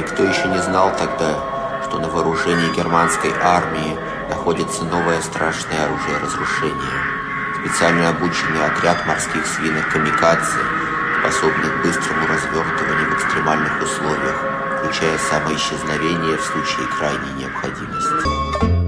Никто еще не знал тогда, что на вооружении германской армии находится новое страшное оружие разрушения. Специально обученный отряд морских свинок камикадзе, способных к быстрому развертыванию в экстремальных условиях, включая самоисчезновение в случае крайней необходимости.